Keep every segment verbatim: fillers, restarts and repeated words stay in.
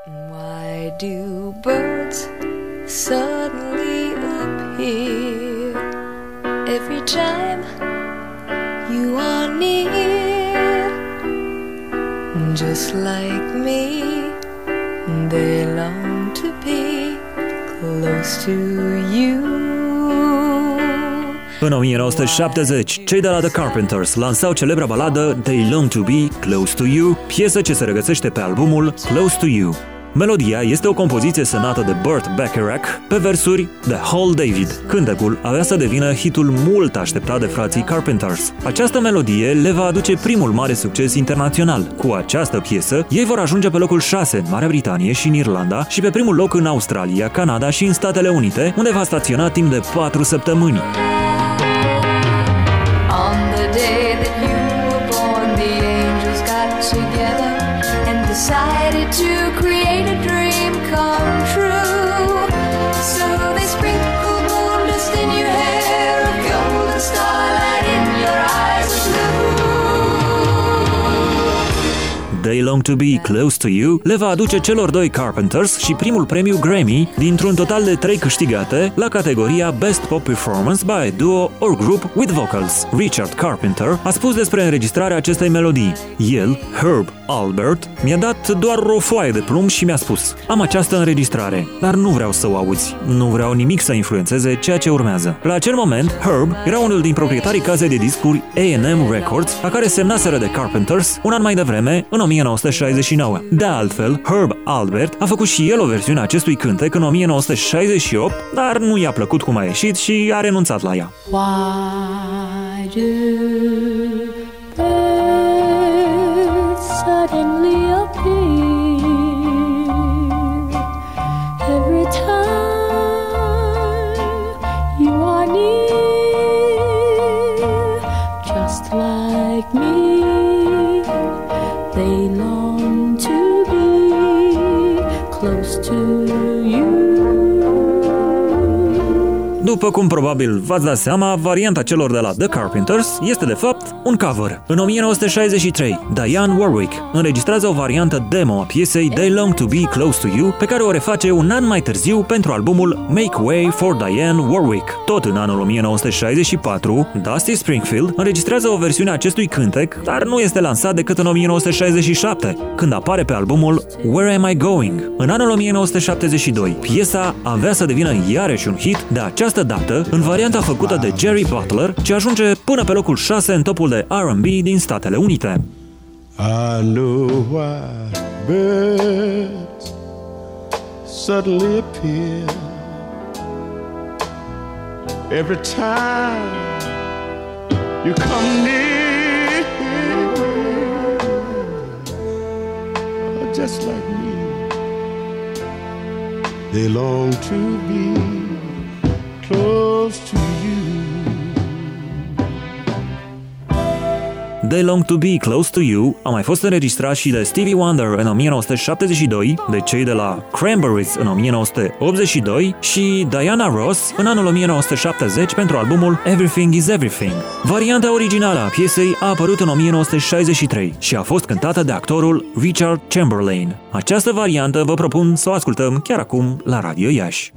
Why do birds suddenly appear every time you are near? Just like me, they long to be close to you. În o mie nouă sute șaptezeci, cei de la The Carpenters lansau celebra baladă They Long to Be Close to You, piesă ce se regăsește pe albumul Close to You. Melodia este o compoziție semnată de Burt Bacharach, pe versuri de Hal David. Cântecul avea să devină hitul mult așteptat de frații Carpenters. Această melodie le va aduce primul mare succes internațional. Cu această piesă, ei vor ajunge pe locul șase în Marea Britanie și în Irlanda și pe primul loc în Australia, Canada și în Statele Unite, unde va staționa timp de patru săptămâni. Decided to create a dream come true. So they sprinkled gold dust in your hair, a golden starlight in your eyes of blue. They Long to Be Close to You le va aduce celor doi Carpenters și primul premiu Grammy dintr-un total de trei câștigate la categoria Best Pop Performance by a Duo or Group with Vocals. Richard Carpenter a spus despre înregistrarea acestei melodii. El, Herb Alpert, mi-a dat doar o foaie de plumb și mi-a spus: am această înregistrare, dar nu vreau să o auzi. Nu vreau nimic să influențeze ceea ce urmează. La acel moment, Herb era unul din proprietarii casei de discuri A and M Records, la care semnaseră de Carpenters un an mai devreme, în o mie nouă sute șaizeci și nouă. De altfel, Herb Alpert a făcut și el o versiune a acestui cântec în o mie nouă sute șaizeci și opt, dar nu i-a plăcut cum a ieșit și a renunțat la ea. Why do birds suddenly appear every time you are near? Just like me, they long to be close to you. După cum probabil v-ați dat seama, varianta celor de la The Carpenters este de fapt un cover. În o mie nouă sute șaizeci și trei, Dionne Warwick înregistrează o variantă demo a piesei They Long to Be Close to You, pe care o reface un an mai târziu pentru albumul Make Way for Dionne Warwick. Tot în anul o mie nouă sute șaizeci și patru, Dusty Springfield înregistrează o versiune a acestui cântec, dar nu este lansat decât în o mie nouă sute șaizeci și șapte, când apare pe albumul Where Am I Going? În anul o mie nouă sute șaptezeci și doi, piesa avea să devină iarăși un hit, de această dată în varianta făcută de Jerry Butler, ce ajunge până pe locul șase în topul de R and B din Statele Unite. I know why birds suddenly appear every time you come near, just like me, they long to be close to you. They Long to Be Close to You a mai fost înregistrat și de Stevie Wonder în o mie nouă sute șaptezeci și doi, de cei de la Cranberries în o mie nouă sute optzeci și doi și Diana Ross în anul o mie nouă sute șaptezeci pentru albumul Everything is Everything. Varianta originală a piesei a apărut în o mie nouă sute șaizeci și trei și a fost cântată de actorul Richard Chamberlain. Această variantă vă propun să o ascultăm chiar acum la Radio Iași.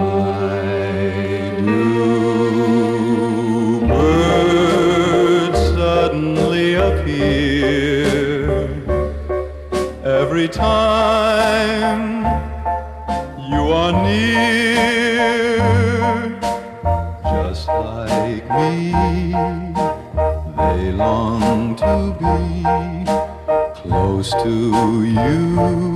Every time you are near, just like me, they long to be close to you.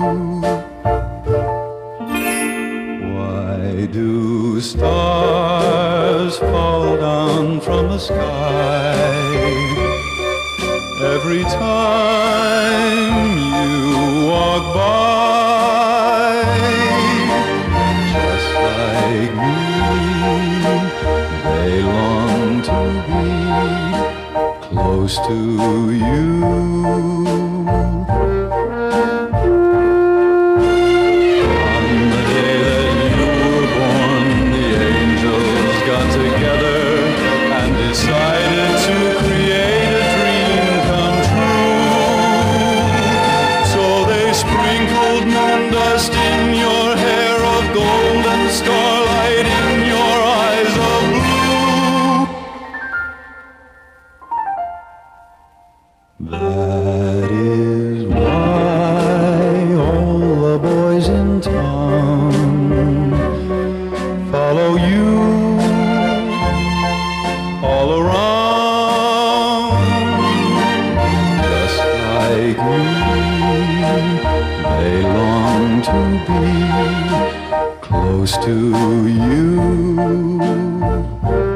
Why do stars fall down from the sky every time you walk by? Just like me, they long to be close to you. On the day that you were born, the angels got together and decided to create a dream come true. So they sprinkled moon dust to be close to you.